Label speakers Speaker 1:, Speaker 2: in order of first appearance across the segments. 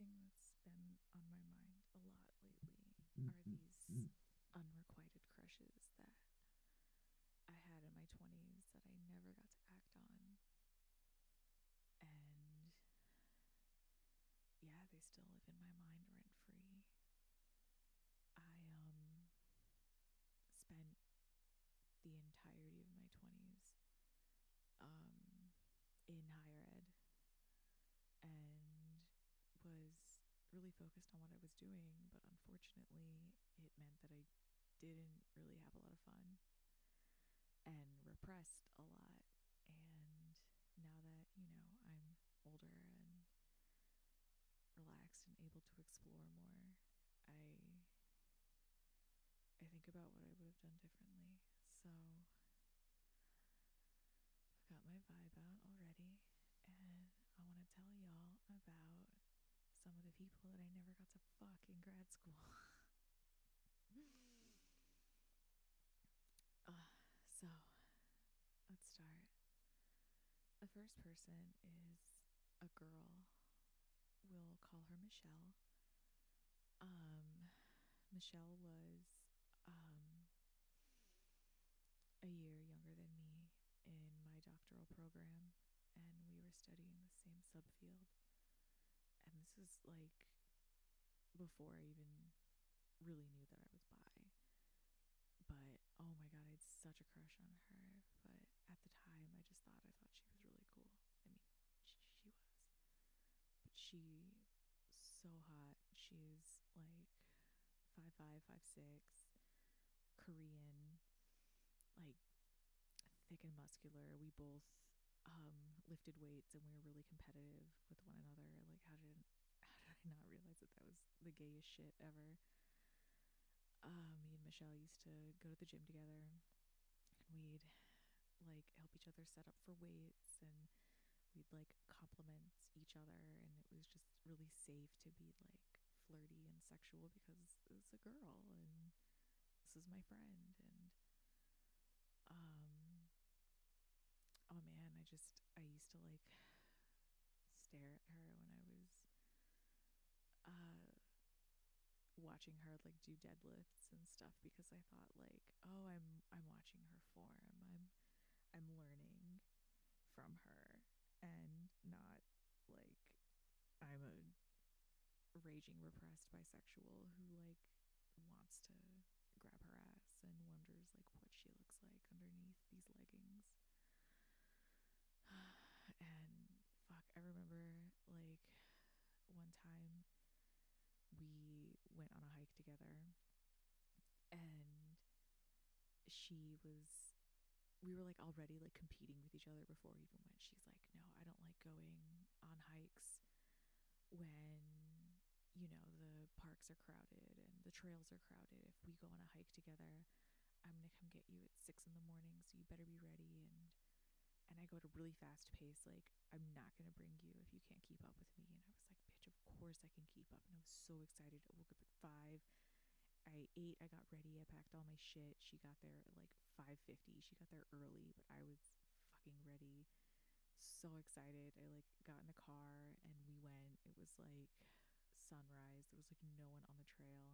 Speaker 1: something that's been on my mind a lot lately are these unrequited crushes that I had in my 20s that I never got to act on. And yeah, they still live in my mind rent free. I spent the entirety of my 20s um in higher ed and was really focused on what I was doing, but unfortunately, it meant that I didn't really have a lot of fun and repressed a lot. And now that, I'm older and relaxed and able to explore more, I I think about what I would have done differently. So I've got my vibe out already, and I want to tell y'all about some of the people that I never got to fuck in grad school. uh, so let's start. The first person is a girl. We'll call her Michelle. Um, Michelle was um, a year younger than me in my doctoral program, and we were studying the same subfield. And this is like before I even really knew that I was bi. But oh my god, I had such a crush on her. But at the time, I thought she was really cool. I mean, she was, but she so hot. She's like 5'5", 5'6", Korean, like thick and muscular. We both lifted weights and we were really competitive with one another. Like how did I not realize that that was the gayest shit ever? Me and Michelle used to go to the gym together, and we'd like help each other set up for weights, and we'd like compliment each other, and it was just really safe to be like flirty and sexual because it's a girl and this is my friend. And um oh man, I used to like stare at her when I was uh watching her like do deadlifts and stuff, because I thought like, oh, I'm watching her form. I'm learning from her, and not like I'm a raging repressed bisexual who like wants to grab her ass and wonders like what she looks like underneath these leggings. And fuck, I remember like one time we went on a hike together, and she was we were like already like competing with each other before we even went. She's like, no, I don't like going on hikes when the parks are crowded and the trails are crowded. If we go on a hike together, I'm gonna come get you at 6 in the morning, so you better be ready. And I go at a really fast pace. Like, I'm not gonna bring you if you can't keep up with me. And I was like, bitch, of course I can keep up. And I was so excited. I woke up at 5. I ate, I got ready, I packed all my shit. She got there at like 5:50. She got there early, but I was fucking ready. So excited. I like got in the car and we went. It was like sunrise. There was like no one on the trail.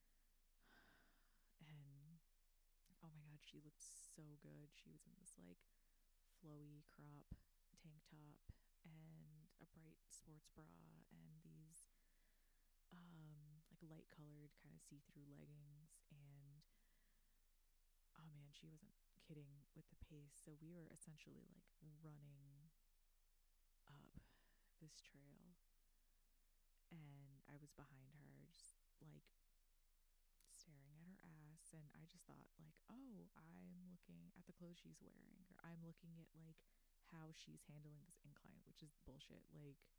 Speaker 1: And oh my god, she looked so good. She was in this like flowy crop tank top and a bright sports bra and these like light colored kind of see-through leggings. And oh man, she wasn't kidding with the pace. So we were essentially like running up this trail, and I was behind her, just like staring at her ass. And I just thought, like, oh, I'm looking at the clothes she's wearing, or I'm looking at like how she's handling this incline, which is bullshit. Like,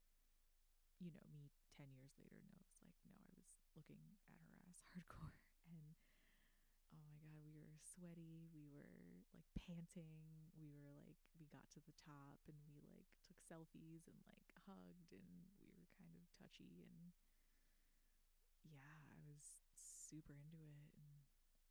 Speaker 1: me 10 years later knows, like, no, I was looking at her ass hardcore. And oh my god, we were sweaty, we were like panting, we got to the top and we like took selfies and like hugged, and we were kind of touchy. And yeah, I was super into it. And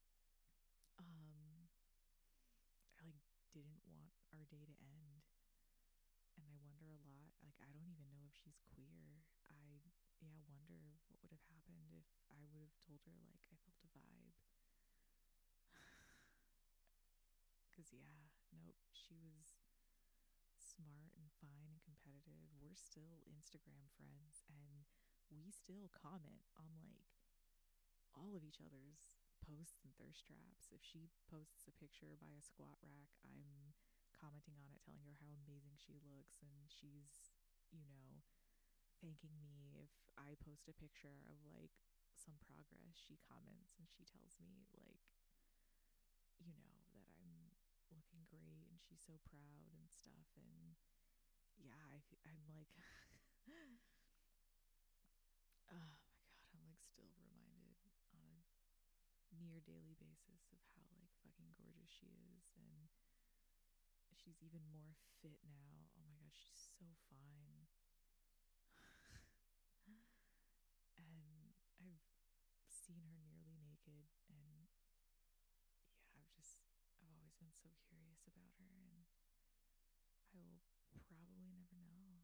Speaker 1: um I like didn't want our day to end. And I wonder a lot, like, I don't even know if she's queer. I yeah, wonder what would have happened if I would have told her, like, I felt a vibe. Because, yeah, nope, she was smart and fine and competitive. We're still Instagram friends, and we still comment on, like, all of each other's posts and thirst traps. If she posts a picture by a squat rack, I'm commenting on it, telling her how amazing she looks, and she's, you know, thanking me. If I post a picture of like some progress, she comments and she tells me, like, you know, that I'm looking great and she's so proud and stuff. And yeah, I'm like, oh my God, I'm like still reminded on a near daily basis of how like fucking gorgeous she is. And she's even more fit now. Oh my God, she's so fine. And I've seen her nearly naked, and yeah, I've always been so curious about her, and I will probably never know.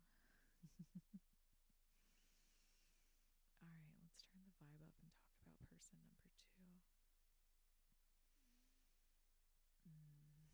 Speaker 1: All right, let's turn the vibe up and talk about person number two. Mm.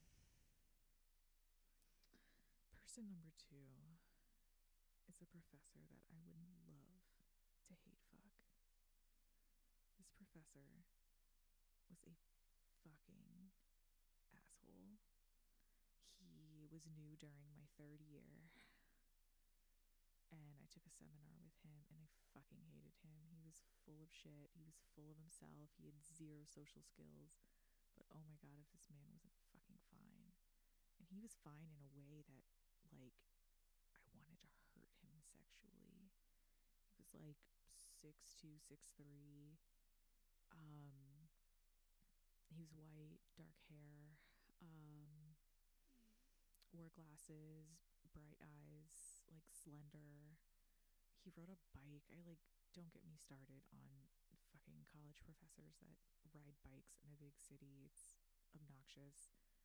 Speaker 1: Person number two is a professor that I would love to hate fuck. This professor was a fucking asshole. He was new during my third year, and I took a seminar with him, and I fucking hated him. He was full of shit. He was full of himself. He had zero social skills. But oh my God, if this man wasn't fucking fine. And he was fine in a way that, like, I wanted to hurt him sexually. He was like 6'2", 6'3". Um, he was white, dark hair, um, wore glasses, bright eyes, like slender. He rode a bike. I like, don't get me started on fucking college professors that ride bikes in a big city. It's obnoxious.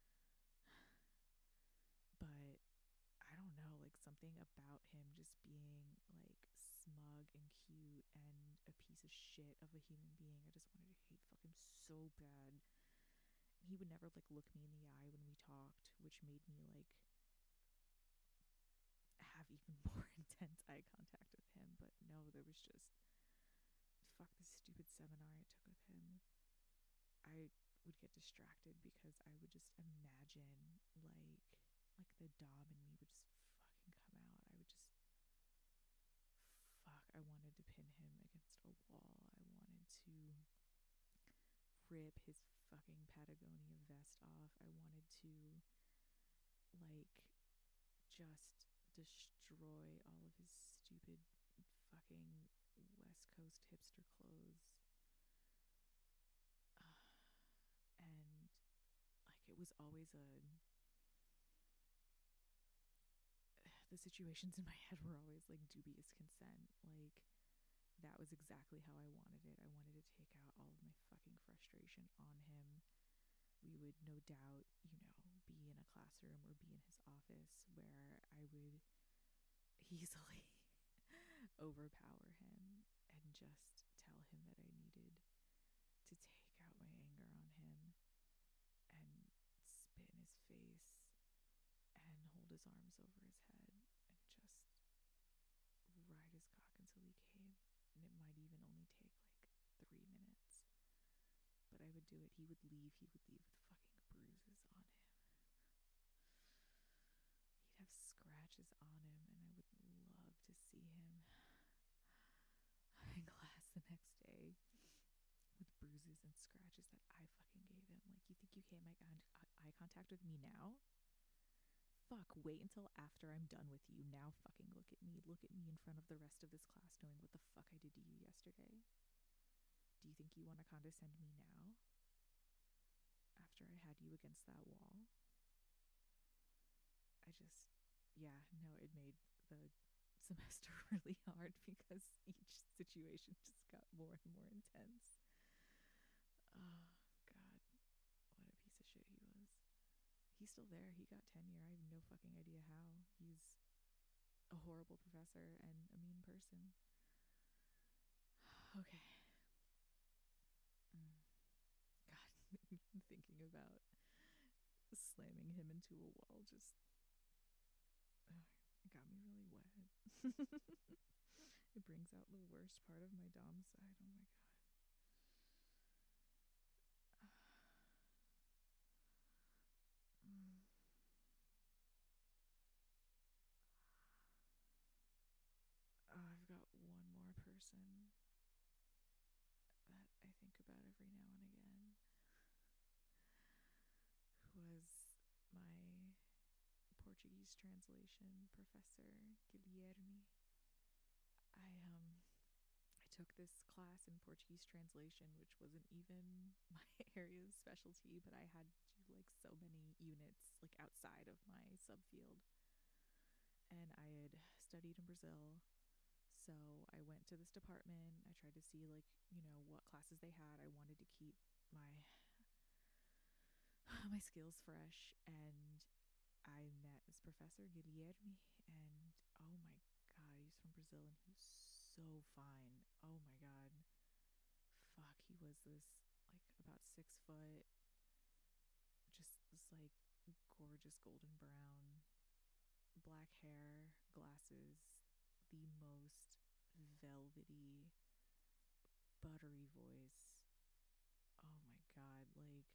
Speaker 1: But I don't know, like something about him just being like smug and cute and a piece of shit of a human being. I just wanted to hate fuck him so bad. And he would never like look me in the eye when we talked, which made me like have even more intense eye contact with him. But no, there was just fuck this stupid seminar I took with him. I would get distracted because I would just imagine like the dom in me would just fucking come out. I would just fuck. I wanted to pin him against a wall. I wanted to rip his fucking Patagonia vest off. I wanted to like just destroy all of his stupid fucking West Coast hipster clothes. And like it was always a the situations in my head were always like dubious consent. Like that was exactly how I wanted it. I wanted to take out all of my fucking frustration on him. We would no doubt, you know, be in a classroom or be in his office where I would easily overpower him and just tell him that I needed to take out my anger on him and spit in his face and hold his arms over his head and just ride his cock until he came. And it might even only take like 3 minutes. But I would do it. He would leave. He would leave with fucking bruises on him. He'd have scratches on him, and I would love to see him in class the next day with bruises and scratches that I fucking gave him. Like, you think you can't make eye contact with me now? Fuck, wait until after I'm done with you. Now fucking look at me. Look at me in front of the rest of this class knowing what the fuck I did to you yesterday. Do you think you want to condescend me now? After I had you against that wall? I just, yeah, no, it made the semester really hard because each situation just got more and more intense. Oh, God, what a piece of shit he was. He's still there. He got tenure. I have no fucking idea how. He's a horrible professor and a mean person. Okay. Mm. God, even thinking about slamming him into a wall just it got me really wet. It brings out the worst part of my Dom side. Oh my god. Mm. I've got one more person that I think about every now and again, who was my Portuguese translation professor, Guilherme. I took this class in Portuguese translation, which wasn't even my area of specialty, but I had to do like so many units like outside of my subfield. And I had studied in Brazil. So I went to this department. I tried to see like, what classes they had. I wanted to keep my my skills fresh, and I met this professor Guilherme, and oh my god, he's from Brazil and he was so fine. Oh my god. Fuck, he was this like about 6 foot, just this like gorgeous golden brown, black hair, glasses, the most velvety, buttery voice. Oh my god, like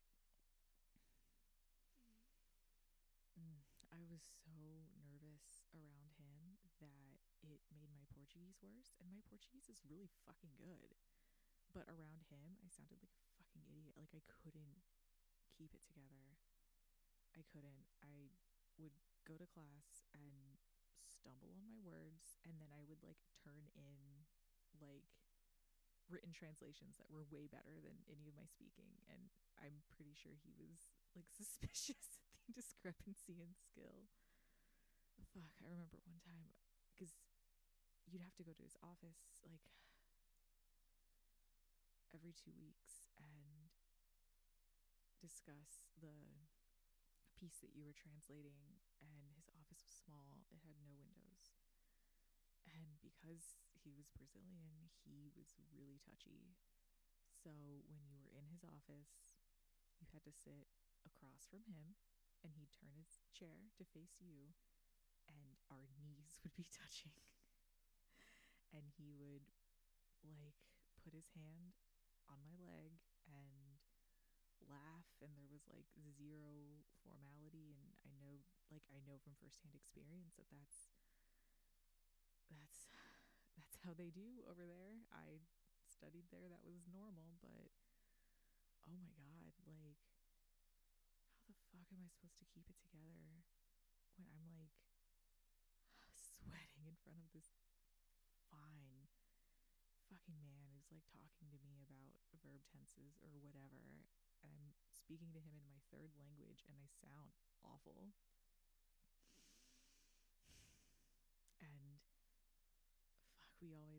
Speaker 1: I was so nervous around him that it made my Portuguese worse, and my Portuguese is really fucking good. But around him, I sounded like a fucking idiot. Like I couldn't keep it together. I couldn't. I would go to class and stumble on my words, and then I would like turn in like written translations that were way better than any of my speaking, and I'm pretty sure he was like suspicious of the discrepancy in skill. Fuck, I remember one time, because you'd have to go to his office like every 2 weeks and discuss the piece that you were translating, and his office was small, it had no windows. And because he was Brazilian, he was really touchy. So when you were in his office, you had to sit across from him, and he'd turn his chair to face you, and our knees would be touching. And he would like put his hand on my leg and laugh, and there was like zero formality. And I know from firsthand experience that that's that's how they do over there. I studied there, that was normal. But oh my god, like how the fuck am I supposed to keep it together when I'm like sweating in front of this fine fucking man who's like talking to me about verb tenses or whatever, and I'm speaking to him in my third language and I sound awful. And fuck,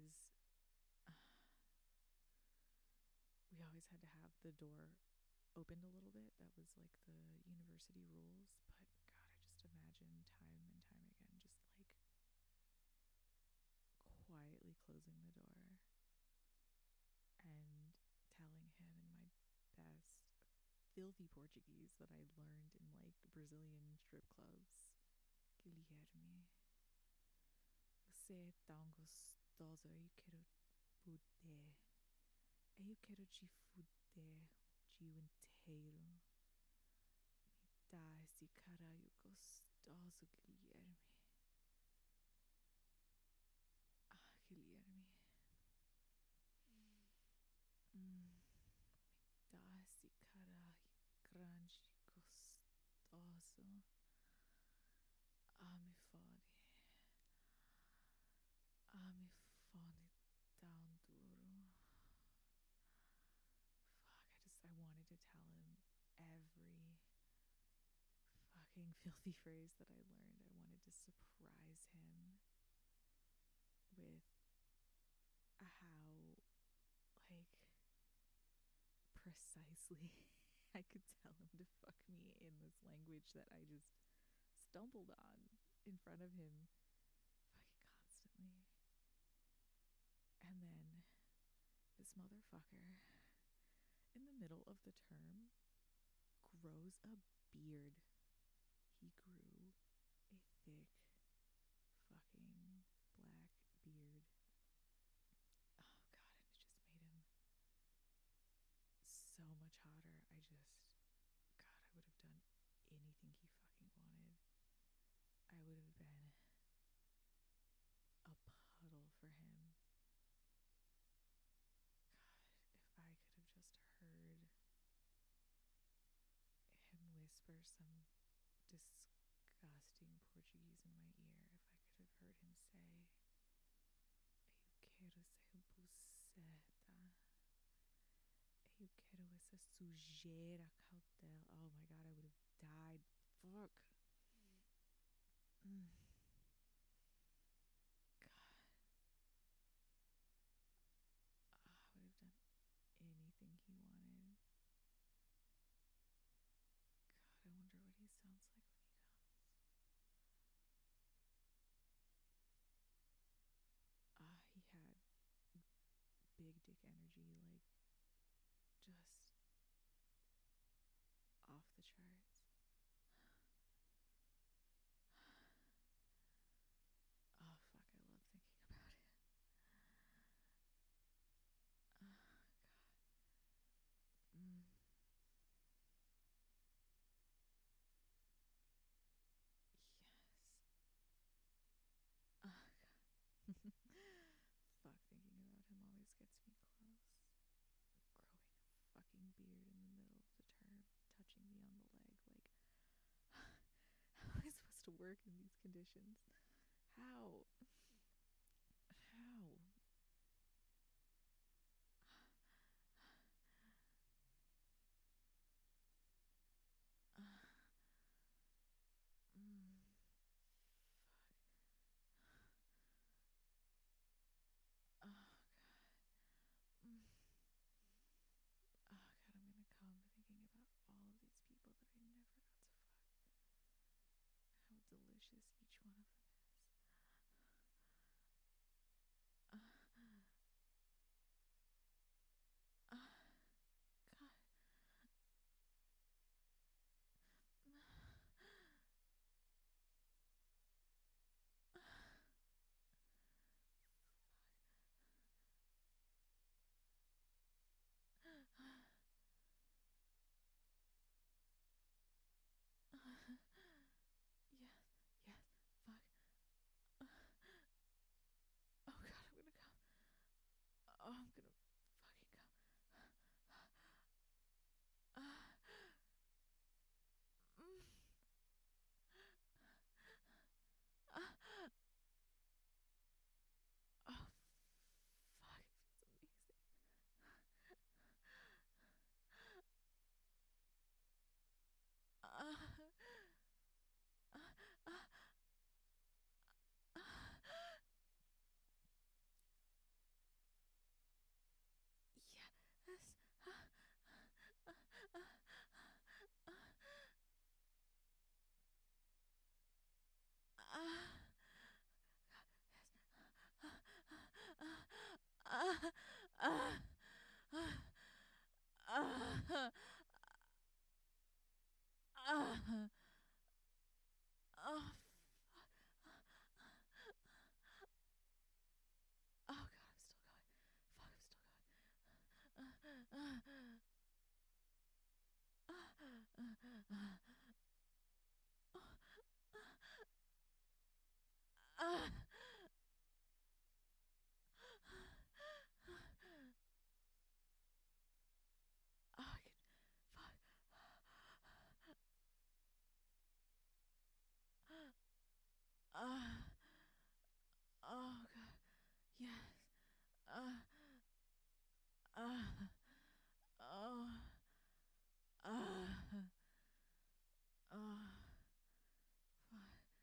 Speaker 1: we always had to have the door opened a little bit. That was like the university rules. But god, I just imagine time and time again just like quietly closing the door and telling him in my best filthy Portuguese that I learned in like Brazilian strip clubs: Guilherme, você é tão gostoso, eu quero fuder. Eu quero te fuder o dia inteiro. Me dá esse caralho gostoso, Guilherme. Ah, Guilherme. Me dá esse caralho grande, gostoso. Ah, me fode. Ah, me fode tão duro. Fuck, I wanted to tell him every fucking filthy phrase that I learned. I wanted to surprise him with how, like, precisely I could tell him to fuck me in this language that I just stumbled on in front of him fucking constantly. And then this motherfucker, in the middle of the term, grows a beard. He grew a thick fucking black beard. Oh god, and it just made him so much hotter. God, I would have done anything he fucking wanted. I would have been a puddle for him. God, if I could have just heard him whisper some disgusting Portuguese in my ear, if I could have heard him say, eu quero ser buceta, eu quero essa sujeira cautela. Oh my god, I would have died. Fuck. Mm. God, I would have done anything he wanted. God, I wonder what he sounds like when he comes. He had big dick energy, like just off the charts. Oh fuck, I love thinking about it. Oh god. Yes. Oh god. Fuck, thinking about him always gets me close. Growing a fucking beard in the middle of the term, touching me on the leg, like how am I supposed to work in these conditions? How? How? Mm, oh god. Oh god, I'm gonna come thinking about all of these people that I never got to fuck. How delicious each one of them is. Uh, uh, God. Yes, yes, fuck. Oh god, I'm gonna come. Oh, I'm gonna fucking come. Mm, oh fuck, it feels amazing. Uh, uh, uh, uh, yes. Oh, oh god, I'm still going. Fuck, I'm still going. Oh, I can. Fuck. Oh god. Yes. Uh, uh, oh. Uh, oh. Fuck.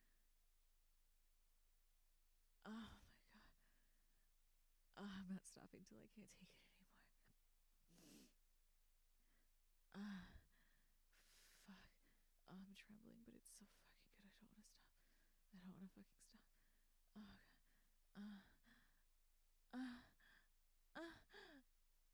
Speaker 1: Oh my god. I'm not stopping till I can't take it anymore. Uh, fuck. Oh, I'm trembling, but it's so fucking good. I don't want to stop. I don't want to fucking stop. Oh god. Uh, uh, uh.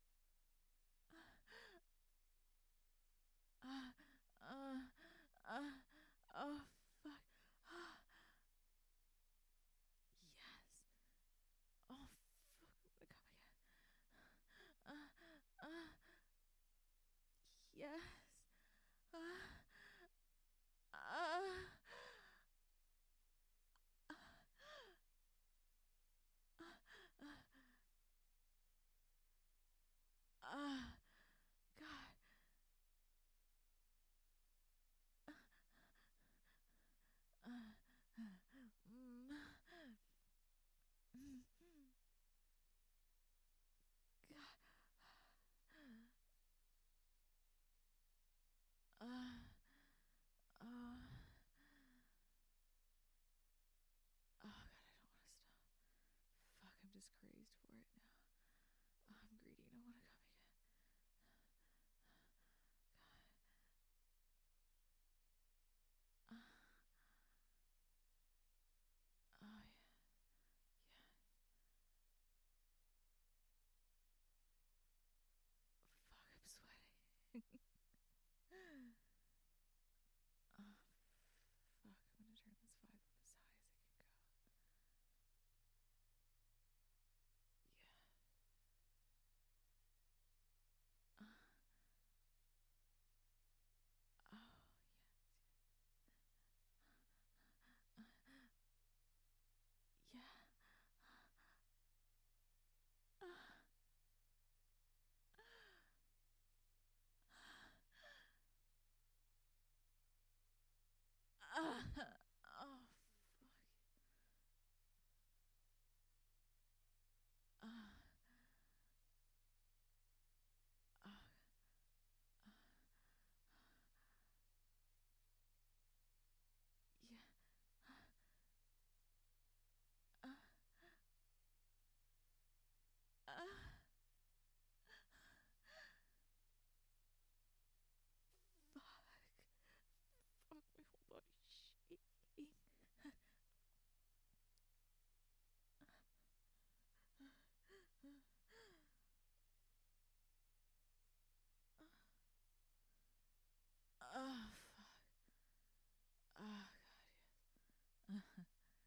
Speaker 1: right now. I'm greedy. I don't want to come again. God. Oh yeah. Yeah. Fuck, I'm sweating. Oh, fuck, I'm gonna turn this vibe up as high as it can go. Yeah. Oh, yes. Yeah. Oh, fuck. Uh, uh, yeah. Uh, uh, fuck. Fuck, my whole body's shaking. Oh, fuck. Oh, God, yes.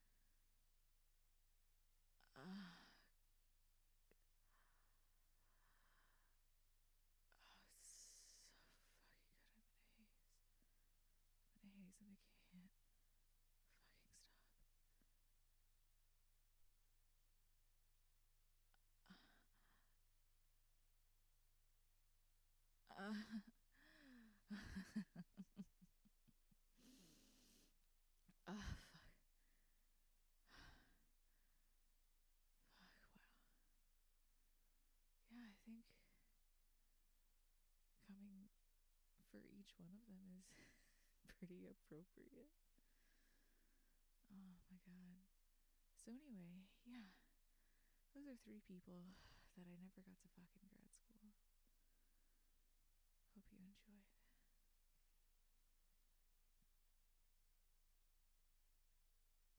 Speaker 1: Oh, it's so fucking good. I'm in a haze and I can't fucking stop. Oh, fuck. Fuck, wow. Yeah, I think coming for each one of them is pretty appropriate. Oh my god. So, anyway, yeah, those are three people that I never got to fuck in grad school.